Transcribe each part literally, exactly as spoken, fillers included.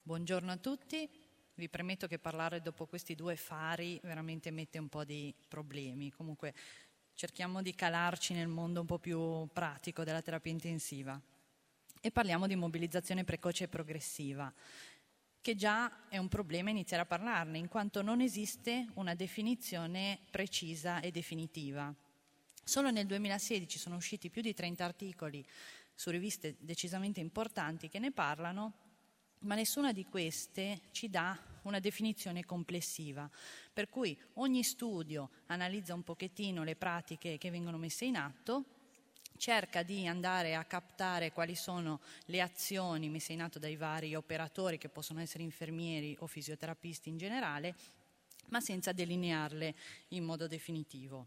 Buongiorno a tutti, vi premetto che parlare dopo questi due fari veramente mette un po' di problemi, comunque cerchiamo di calarci nel mondo un po' più pratico della terapia intensiva e parliamo di mobilizzazione precoce e progressiva, che già è un problema iniziare a parlarne, in quanto non esiste una definizione precisa e definitiva. Solo nel duemilasedici sono usciti più di trenta articoli su riviste decisamente importanti che ne parlano, ma nessuna di queste ci dà una definizione complessiva, per cui ogni studio analizza un pochettino le pratiche che vengono messe in atto, cerca di andare a captare quali sono le azioni messe in atto dai vari operatori, che possono essere infermieri o fisioterapisti in generale, ma senza delinearle in modo definitivo.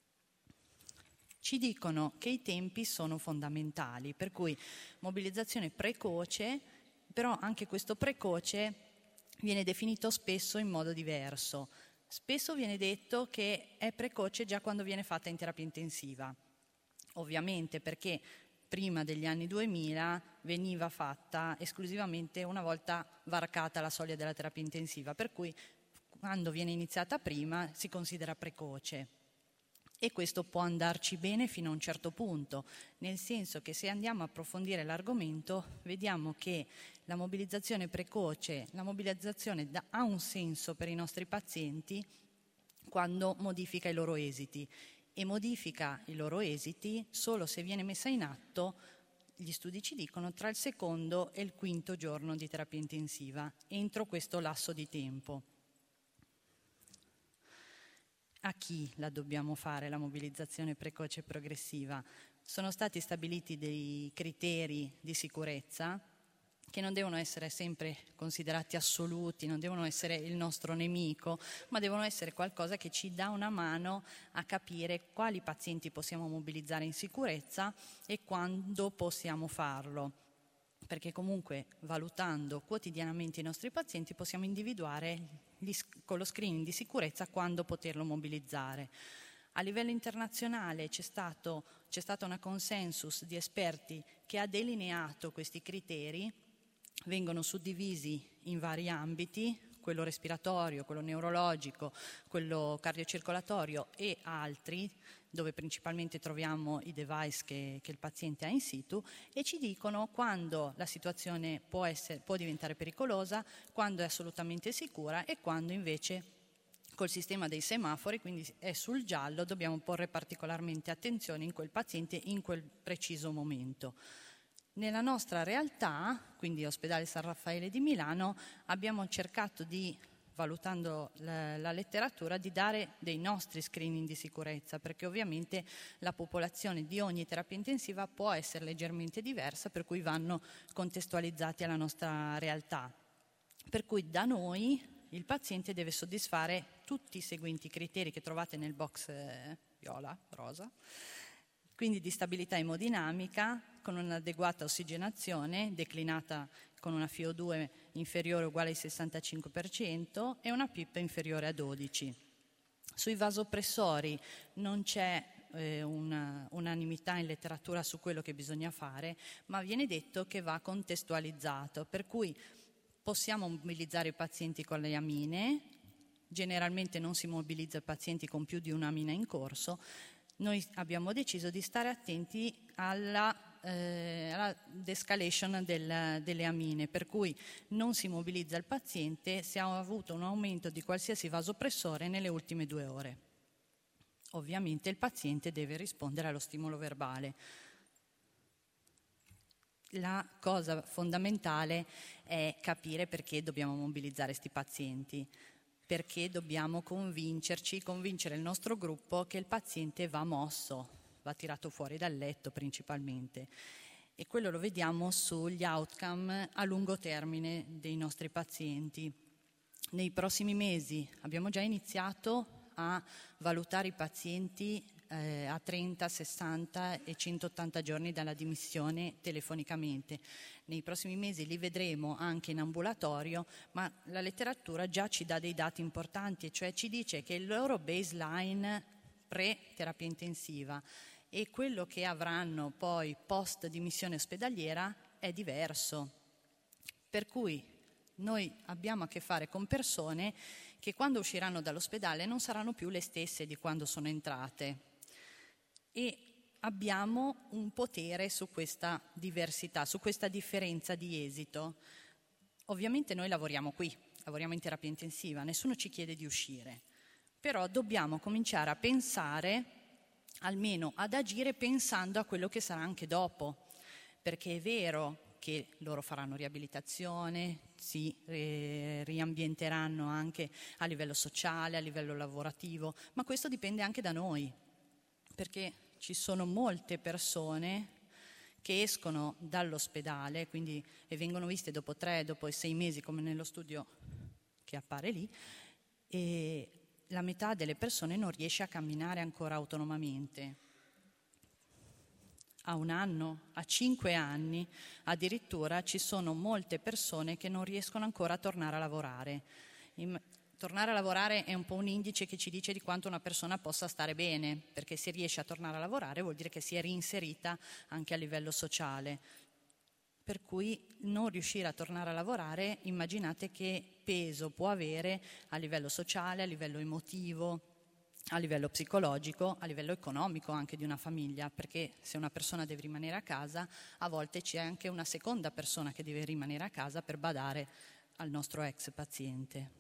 Ci dicono che i tempi sono fondamentali, per cui mobilizzazione precoce, però anche questo precoce viene definito spesso in modo diverso. Spesso viene detto che è precoce già quando viene fatta in terapia intensiva, ovviamente perché prima degli anni duemila veniva fatta esclusivamente una volta varcata la soglia della terapia intensiva, per cui quando viene iniziata prima si considera precoce. E questo può andarci bene fino a un certo punto, nel senso che se andiamo a approfondire l'argomento vediamo che la mobilizzazione precoce, la mobilizzazione da, ha un senso per i nostri pazienti quando modifica i loro esiti, e modifica i loro esiti solo se viene messa in atto, gli studi ci dicono, tra il secondo e il quinto giorno di terapia intensiva, entro questo lasso di tempo. A chi la dobbiamo fare la mobilizzazione precoce e progressiva? Sono stati stabiliti dei criteri di sicurezza che non devono essere sempre considerati assoluti, non devono essere il nostro nemico, ma devono essere qualcosa che ci dà una mano a capire quali pazienti possiamo mobilizzare in sicurezza e quando possiamo farlo. Perché comunque valutando quotidianamente i nostri pazienti possiamo individuare gli, con lo screening di sicurezza quando poterlo mobilizzare. A livello internazionale c'è stato, c'è stata una consensus di esperti che ha delineato questi criteri, vengono suddivisi in vari ambiti, quello respiratorio, quello neurologico, quello cardiocircolatorio e altri, dove principalmente troviamo i device che, che il paziente ha in situ, e ci dicono quando la situazione può, essere, può diventare pericolosa, quando è assolutamente sicura e quando invece col sistema dei semafori, quindi è sul giallo, dobbiamo porre particolarmente attenzione in quel paziente in quel preciso momento. Nella nostra realtà, quindi Ospedale San Raffaele di Milano, abbiamo cercato di, valutando la, la letteratura, di dare dei nostri screening di sicurezza, perché ovviamente la popolazione di ogni terapia intensiva può essere leggermente diversa, per cui vanno contestualizzati alla nostra realtà. Per cui da noi il paziente deve soddisfare tutti i seguenti criteri che trovate nel box eh, viola, rosa, quindi di stabilità emodinamica, con un'adeguata ossigenazione, declinata con una F I O due inferiore o uguale al sessantacinque per cento e una P I P inferiore a dodici. Sui vasopressori non c'è eh, una, unanimità in letteratura su quello che bisogna fare, ma viene detto che va contestualizzato, per cui possiamo mobilizzare i pazienti con le amine, generalmente non si mobilizza i pazienti con più di un'amina in corso. Noi abbiamo deciso di stare attenti alla, eh, alla de-escalation del, delle amine, per cui non si mobilizza il paziente se ha avuto un aumento di qualsiasi vasopressore nelle ultime due ore. Ovviamente il paziente deve rispondere allo stimolo verbale. La cosa fondamentale è capire perché dobbiamo mobilizzare questi pazienti, perché dobbiamo convincerci, convincere il nostro gruppo che il paziente va mosso, va tirato fuori dal letto principalmente. E quello lo vediamo sugli outcome a lungo termine dei nostri pazienti. Nei prossimi mesi abbiamo già iniziato a valutare i pazienti eh, a trenta, sessanta e centottanta giorni dalla dimissione telefonicamente. Nei prossimi mesi li vedremo anche in ambulatorio, ma la letteratura già ci dà dei dati importanti, cioè ci dice che il loro baseline pre-terapia intensiva e quello che avranno poi post dimissione ospedaliera è diverso. Per cui Noi abbiamo a che fare con persone che quando usciranno dall'ospedale non saranno più le stesse di quando sono entrate e abbiamo un potere su questa diversità, su questa differenza di esito. Ovviamente noi lavoriamo qui, lavoriamo in terapia intensiva, nessuno ci chiede di uscire, però dobbiamo cominciare a pensare, almeno ad agire pensando a quello che sarà anche dopo, perché è vero che loro faranno riabilitazione, si eh, riambienteranno anche a livello sociale, a livello lavorativo, ma questo dipende anche da noi, perché ci sono molte persone che escono dall'ospedale quindi, e vengono viste dopo tre, dopo i sei mesi, come nello studio che appare lì, e la metà delle persone non riesce a camminare ancora autonomamente. A un anno, a cinque anni, addirittura ci sono molte persone che non riescono ancora a tornare a lavorare. In, tornare a lavorare è un po' un indice che ci dice di quanto una persona possa stare bene, perché se riesce a tornare a lavorare vuol dire che si è reinserita anche a livello sociale. Per cui non riuscire a tornare a lavorare, immaginate che peso può avere a livello sociale, a livello emotivo, a livello psicologico, a livello economico anche di una famiglia, perché se una persona deve rimanere a casa, a volte c'è anche una seconda persona che deve rimanere a casa per badare al nostro ex paziente.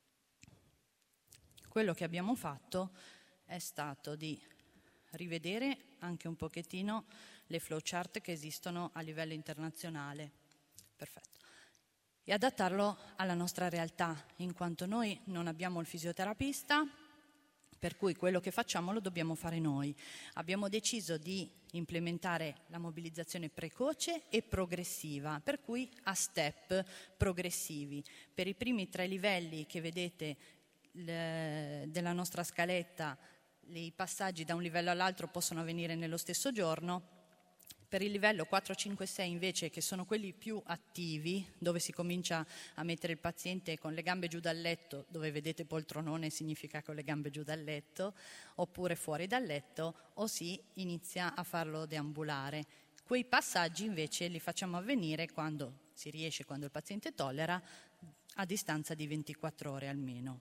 Quello che abbiamo fatto è stato di rivedere anche un pochettino le flowchart che esistono a livello internazionale. Perfetto. E adattarlo alla nostra realtà, in quanto noi non abbiamo il fisioterapista, per cui quello che facciamo lo dobbiamo fare noi. Abbiamo deciso di implementare la mobilizzazione precoce e progressiva, per cui a step progressivi. Per i primi tre livelli che vedete le, della nostra scaletta, i passaggi da un livello all'altro possono avvenire nello stesso giorno. Per il livello quattro, cinque, sei invece, che sono quelli più attivi, dove si comincia a mettere il paziente con le gambe giù dal letto, dove vedete poltronone significa con le gambe giù dal letto, oppure fuori dal letto, o si inizia a farlo deambulare. Quei passaggi invece li facciamo avvenire quando si riesce, quando il paziente tollera, a distanza di ventiquattro ore almeno.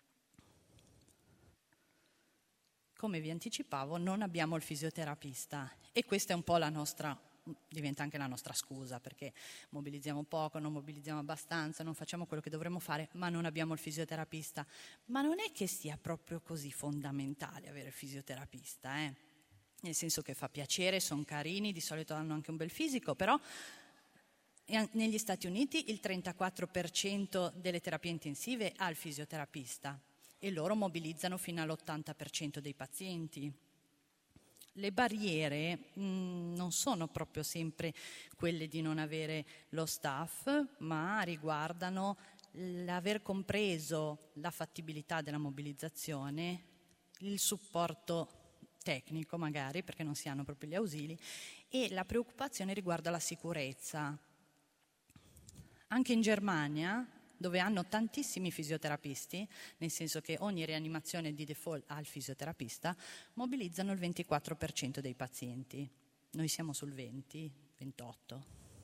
Come vi anticipavo, non abbiamo il fisioterapista e questa è un po' la nostra, diventa anche la nostra scusa, perché mobilizziamo poco, non mobilizziamo abbastanza, non facciamo quello che dovremmo fare, ma non abbiamo il fisioterapista. Ma non è che sia proprio così fondamentale avere il fisioterapista, eh? Nel senso che fa piacere, sono carini, di solito hanno anche un bel fisico, però negli Stati Uniti il trentaquattro per cento delle terapie intensive ha il fisioterapista e loro mobilizzano fino all'ottanta per cento dei pazienti. Le barriere mh, non sono proprio sempre quelle di non avere lo staff, ma riguardano l'aver compreso la fattibilità della mobilizzazione, il supporto tecnico magari, perché non si hanno proprio gli ausili, e la preoccupazione riguarda la sicurezza. Anche in Germania, dove hanno tantissimi fisioterapisti, nel senso che ogni rianimazione di default ha il fisioterapista, mobilizzano il ventiquattro per cento dei pazienti. Noi siamo sul venti, ventotto.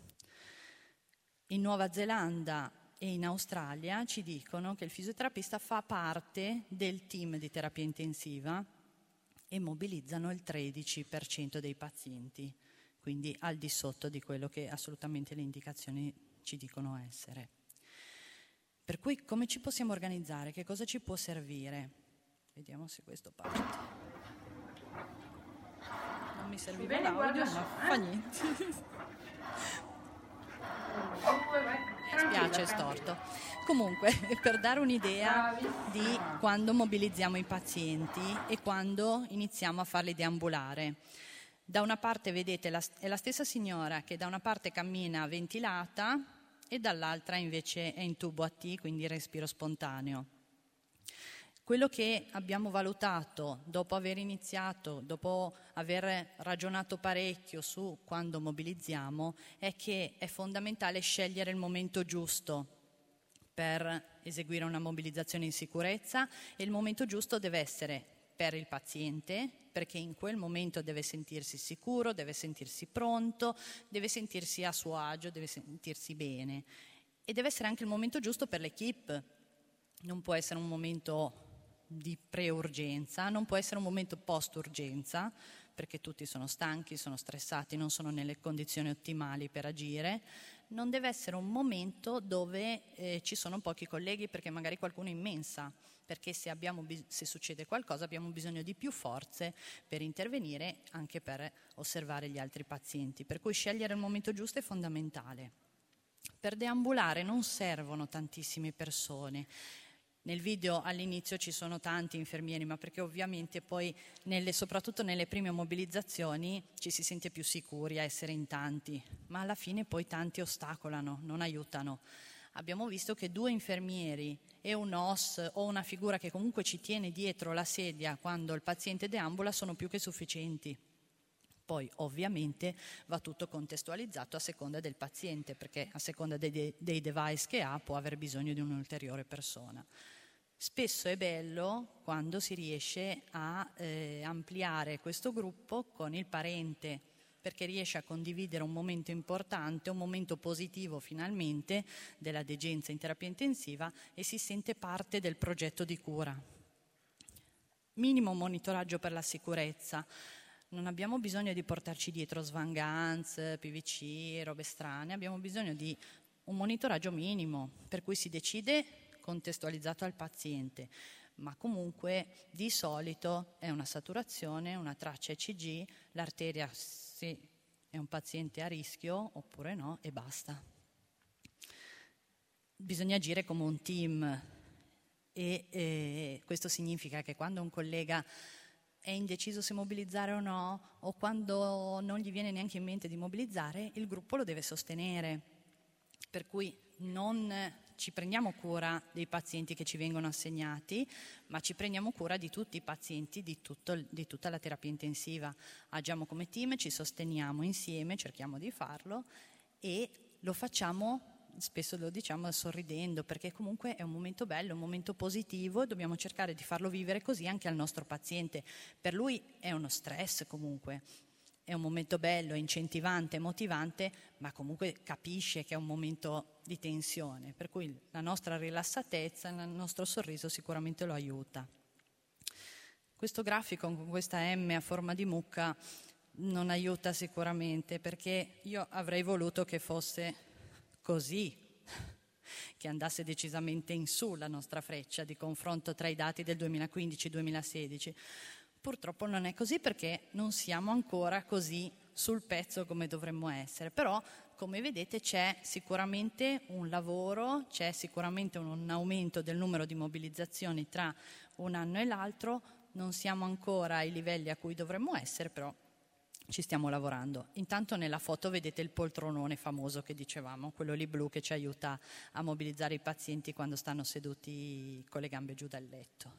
In Nuova Zelanda e in Australia ci dicono che il fisioterapista fa parte del team di terapia intensiva e mobilizzano il tredici per cento dei pazienti, quindi al di sotto di quello che assolutamente le indicazioni ci dicono essere. Per cui come ci possiamo organizzare? Che cosa ci può servire? Vediamo se questo parte. Non mi serviva l'audio, ma fa niente. Mi spiace, è storto. Comunque, per dare un'idea di quando mobilizziamo i pazienti e quando iniziamo a farli deambulare. Da una parte, vedete, è la stessa signora che da una parte cammina ventilata e dall'altra invece è in tubo A T, quindi respiro spontaneo. Quello che abbiamo valutato dopo aver iniziato, dopo aver ragionato parecchio su quando mobilizziamo, è che è fondamentale scegliere il momento giusto per eseguire una mobilizzazione in sicurezza e il momento giusto deve essere per il paziente, perché in quel momento deve sentirsi sicuro, deve sentirsi pronto, deve sentirsi a suo agio, deve sentirsi bene. E deve essere anche il momento giusto per l'equipe. Non può essere un momento di pre-urgenza, non può essere un momento post-urgenza, perché tutti sono stanchi, sono stressati, non sono nelle condizioni ottimali per agire. Non deve essere un momento dove eh, ci sono pochi colleghi, perché magari qualcuno è in mensa, perché se, abbiamo bis- se succede qualcosa abbiamo bisogno di più forze per intervenire, anche per osservare gli altri pazienti. Per cui scegliere il momento giusto è fondamentale. Per deambulare non servono tantissime persone. Nel video all'inizio ci sono tanti infermieri, ma perché ovviamente poi, nelle, soprattutto nelle prime mobilizzazioni, ci si sente più sicuri a essere in tanti, ma alla fine poi tanti ostacolano, non aiutano. Abbiamo visto che due infermieri e un O S o una figura che comunque ci tiene dietro la sedia quando il paziente deambula sono più che sufficienti. Poi ovviamente va tutto contestualizzato a seconda del paziente, perché a seconda dei, dei device che ha può aver bisogno di un'ulteriore persona. Spesso è bello quando si riesce a eh, ampliare questo gruppo con il parente, perché riesce a condividere un momento importante, un momento positivo finalmente della degenza in terapia intensiva e si sente parte del progetto di cura. Minimo monitoraggio per la sicurezza. Non abbiamo bisogno di portarci dietro Svangans, P V C, robe strane, abbiamo bisogno di un monitoraggio minimo, per cui si decide contestualizzato al paziente, ma comunque di solito è una saturazione, una traccia E C G, l'arteria se è un paziente a rischio oppure no e basta. Bisogna agire come un team e eh, questo significa che quando un collega è indeciso se mobilizzare o no, o quando non gli viene neanche in mente di mobilizzare, il gruppo lo deve sostenere. Per cui non ci prendiamo cura dei pazienti che ci vengono assegnati, ma ci prendiamo cura di tutti i pazienti di, tutto, di tutta la terapia intensiva. Agiamo come team, ci sosteniamo insieme, cerchiamo di farlo e lo facciamo, spesso lo diciamo sorridendo, perché comunque è un momento bello, un momento positivo e dobbiamo cercare di farlo vivere così anche al nostro paziente. Per lui è uno stress comunque, è un momento bello, incentivante, motivante, ma comunque capisce che è un momento di tensione, per cui la nostra rilassatezza, il nostro sorriso sicuramente lo aiuta. Questo grafico con questa M a forma di mucca non aiuta sicuramente, perché io avrei voluto che fosse così, che andasse decisamente in su la nostra freccia di confronto tra i dati del duemilaquindici duemilasedici. Purtroppo non è così perché non siamo ancora così sul pezzo come dovremmo essere, però come vedete c'è sicuramente un lavoro, c'è sicuramente un aumento del numero di mobilizzazioni tra un anno e l'altro, non siamo ancora ai livelli a cui dovremmo essere, però ci stiamo lavorando. Intanto nella foto vedete il poltronone famoso che dicevamo, quello lì blu che ci aiuta a mobilizzare i pazienti quando stanno seduti con le gambe giù dal letto.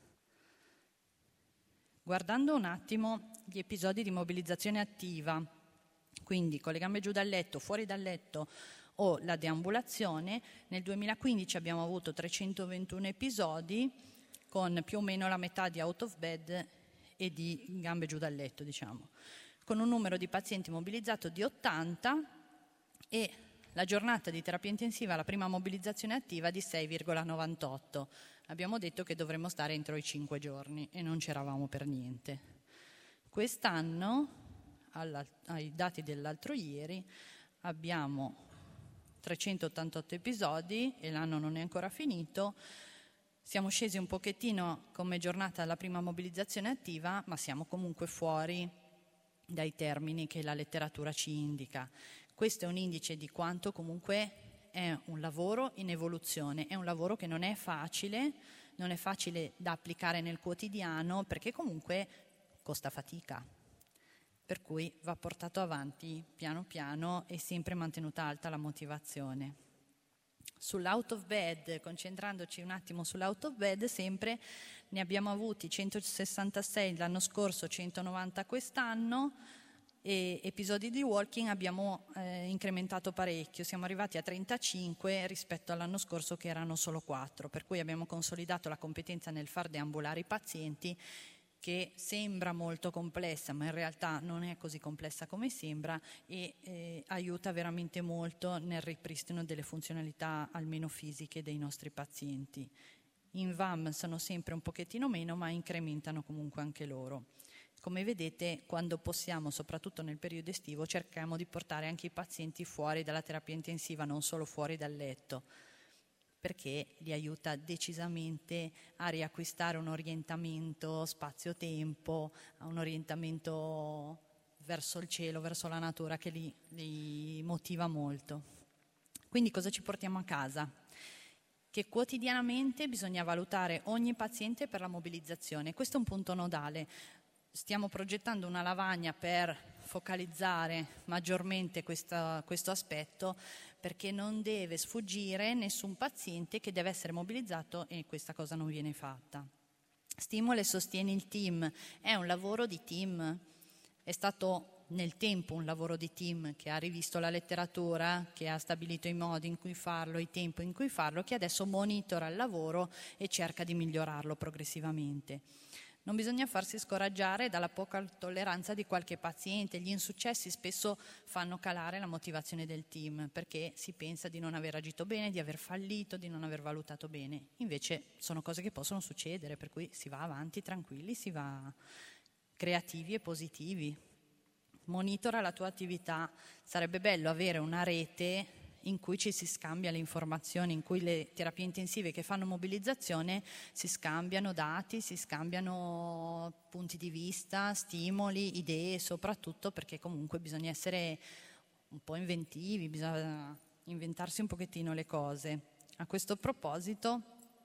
Guardando un attimo gli episodi di mobilizzazione attiva, quindi con le gambe giù dal letto, fuori dal letto o la deambulazione, nel duemilaquindici abbiamo avuto trecentoventuno episodi con più o meno la metà di out of bed e di gambe giù dal letto, diciamo, con un numero di pazienti mobilizzato di ottanta e la giornata di terapia intensiva, la prima mobilizzazione attiva di sei virgola novantotto. Abbiamo detto che dovremmo stare entro i cinque giorni e non c'eravamo per niente. Quest'anno, alla, ai dati dell'altro ieri, abbiamo trecentottantotto episodi e l'anno non è ancora finito. Siamo scesi un pochettino come giornata alla prima mobilizzazione attiva, ma siamo comunque fuori dai termini che la letteratura ci indica. Questo è un indice di quanto comunque è un lavoro in evoluzione, è un lavoro che non è facile, non è facile da applicare nel quotidiano perché comunque costa fatica, per cui va portato avanti piano piano e sempre mantenuta alta la motivazione. Sull'out of bed, concentrandoci un attimo sull'out of bed, sempre ne abbiamo avuti centosessantasei l'anno scorso, centonovanta quest'anno, e episodi di walking abbiamo eh, incrementato parecchio, siamo arrivati a trentacinque rispetto all'anno scorso che erano solo quattro, per cui abbiamo consolidato la competenza nel far deambulare i pazienti che sembra molto complessa, ma in realtà non è così complessa come sembra, e eh, aiuta veramente molto nel ripristino delle funzionalità almeno fisiche dei nostri pazienti. In V A M sono sempre un pochettino meno, ma incrementano comunque anche loro. Come vedete, quando possiamo, soprattutto nel periodo estivo, cerchiamo di portare anche i pazienti fuori dalla terapia intensiva, non solo fuori dal letto, perché li aiuta decisamente a riacquistare un orientamento spazio-tempo, un orientamento verso il cielo, verso la natura, che li, li motiva molto. Quindi cosa ci portiamo a casa? Che quotidianamente bisogna valutare ogni paziente per la mobilizzazione. Questo è un punto nodale. Stiamo progettando una lavagna per focalizzare maggiormente questa, questo aspetto, perché non deve sfuggire nessun paziente che deve essere mobilizzato e questa cosa non viene fatta. Stimola e sostieni il team. È un lavoro di team. È stato nel tempo un lavoro di team che ha rivisto la letteratura, che ha stabilito i modi in cui farlo, i tempi in cui farlo, che adesso monitora il lavoro e cerca di migliorarlo progressivamente. Non bisogna farsi scoraggiare dalla poca tolleranza di qualche paziente. Gli insuccessi spesso fanno calare la motivazione del team, perché si pensa di non aver agito bene, di aver fallito, di non aver valutato bene. Invece sono cose che possono succedere, per cui si va avanti tranquilli, si va creativi e positivi. Monitora la tua attività. Sarebbe bello avere una rete in cui ci si scambia le informazioni, in cui le terapie intensive che fanno mobilizzazione si scambiano dati, si scambiano punti di vista, stimoli, idee, soprattutto perché comunque bisogna essere un po' inventivi, bisogna inventarsi un pochettino le cose. A questo proposito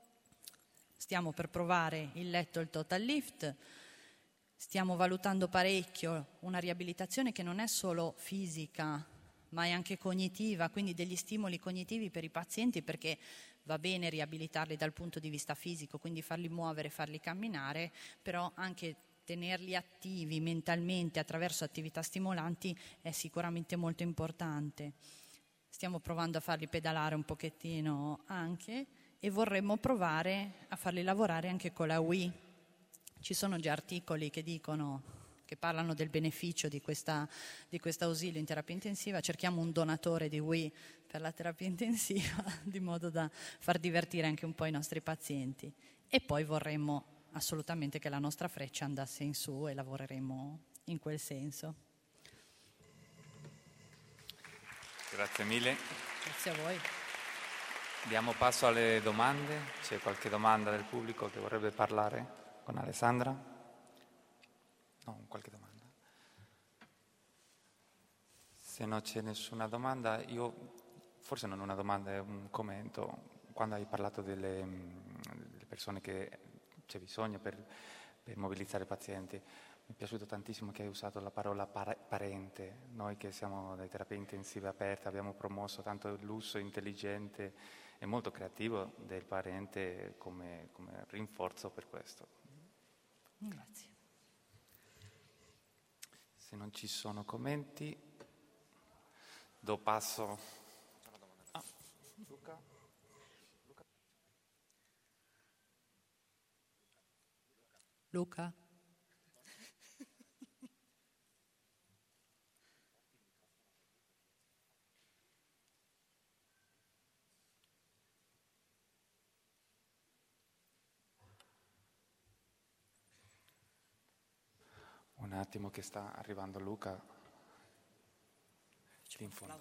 stiamo per provare il letto e il total lift. Stiamo valutando parecchio una riabilitazione che non è solo fisica, ma è anche cognitiva, quindi degli stimoli cognitivi per i pazienti, perché va bene riabilitarli dal punto di vista fisico, quindi farli muovere, farli camminare, però anche tenerli attivi mentalmente attraverso attività stimolanti è sicuramente molto importante. Stiamo provando a farli pedalare un pochettino anche e vorremmo provare a farli lavorare anche con la Wii. Ci sono già articoli che dicono, che parlano del beneficio di questa, di questo ausilio in terapia intensiva. Cerchiamo un donatore di Wii per la terapia intensiva, di modo da far divertire anche un po' i nostri pazienti. E poi vorremmo assolutamente che la nostra freccia andasse in su e lavoreremo in quel senso. Grazie mille. Grazie a voi. Diamo passo alle domande. C'è qualche domanda del pubblico che vorrebbe parlare con Alessandra? No, qualche domanda? Se non c'è nessuna domanda, io, forse non una domanda, è un commento. Quando hai parlato delle, delle persone che c'è bisogno per, per mobilizzare i pazienti, mi è piaciuto tantissimo che hai usato la parola para- parente. Noi che siamo delle terapie intensive aperte abbiamo promosso tanto l'uso intelligente e molto creativo del parente come, come rinforzo per questo. Grazie. Se non ci sono commenti, do passo. Ah, Luca. Luca. Luca. Un attimo che sta arrivando Luca. In fondo.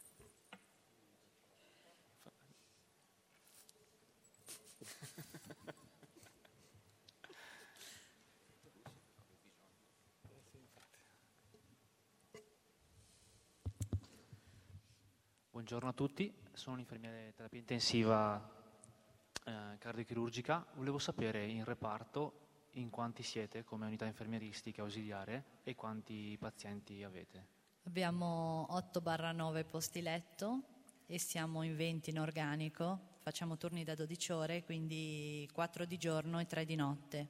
Buongiorno a tutti, sono un infermiere di terapia intensiva eh, cardiochirurgica. Volevo sapere in reparto in quanti siete come unità infermieristica ausiliare e quanti pazienti avete. Abbiamo otto nove posti letto e siamo in venti in organico. Facciamo turni da dodici ore, quindi quattro di giorno e tre di notte.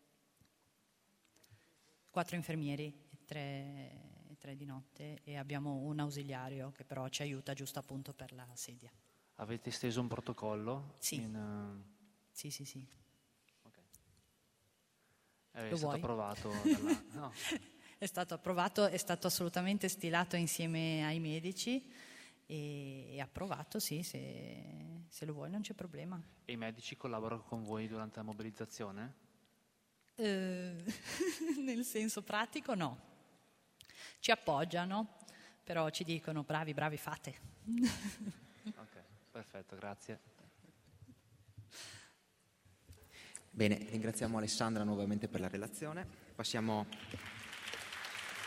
quattro infermieri e tre, tre di notte, e abbiamo un ausiliario che però ci aiuta giusto appunto per la sedia. Avete steso un protocollo? Sì. In, uh... Sì, sì, sì. Okay. Eh, è Lo stato vuoi? approvato dalla... no. È stato approvato, è stato assolutamente stilato insieme ai medici e, e approvato, sì, se, se lo vuoi non c'è problema. E i medici collaborano con voi durante la mobilizzazione? Eh, nel senso pratico no. Ci appoggiano, però ci dicono bravi, bravi, fate. Ok, perfetto, grazie. Bene, ringraziamo Alessandra nuovamente per la relazione. Passiamo